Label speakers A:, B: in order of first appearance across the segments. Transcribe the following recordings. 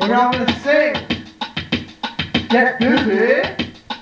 A: We're all gonna sing. Get busy.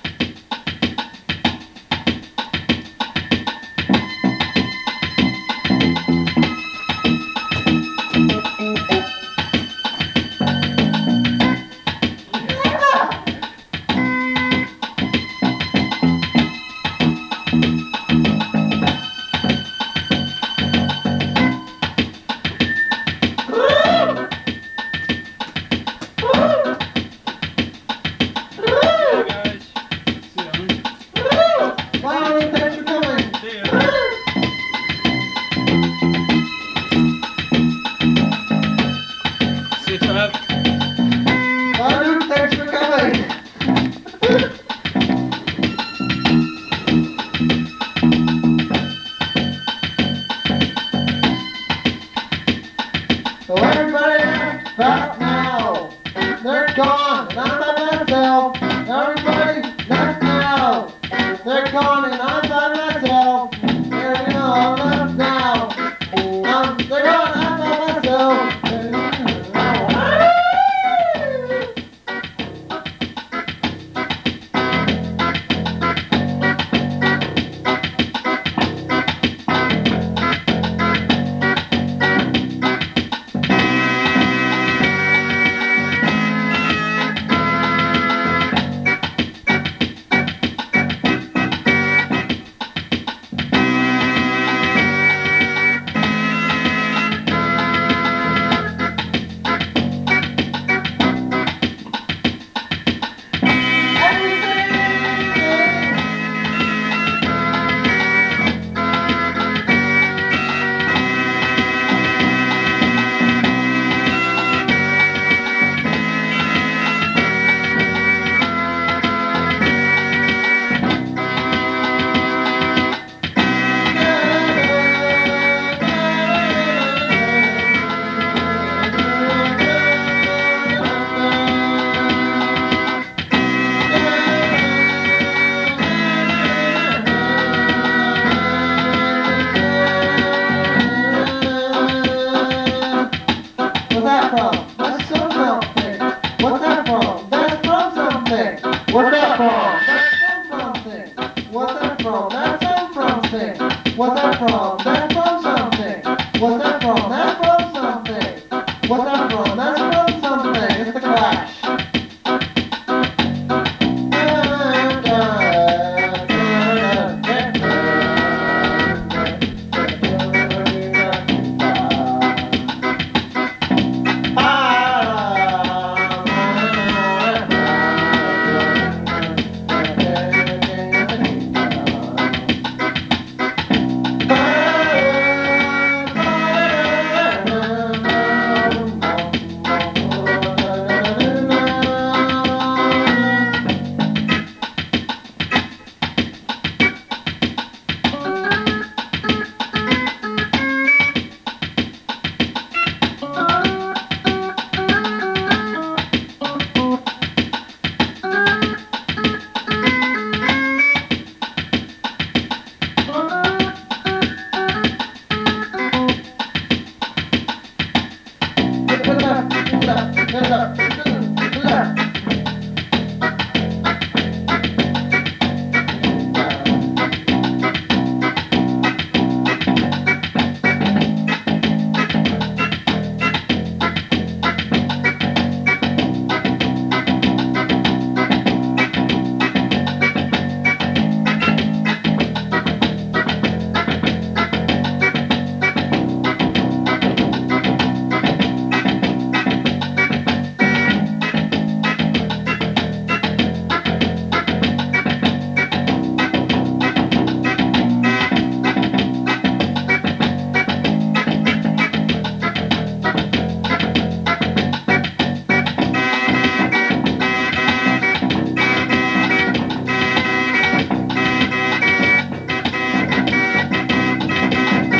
A: Thanks for coming. So everybody, back now. They're gone, and I'm by myself. Everybody, left now. They're gone, and I'm by myself. There we go, I'm left now. They're gone, I'm by myself. What's that from? That's from something. What's that from? That's from something. What's that from? That's from something. What's that from? That's from something. What's that from? That's from something. What's that from? That's from something. What's that from? That's from something. It's the Clash.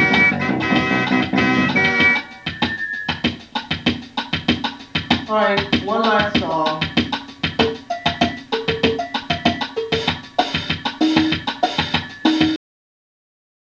A: All right.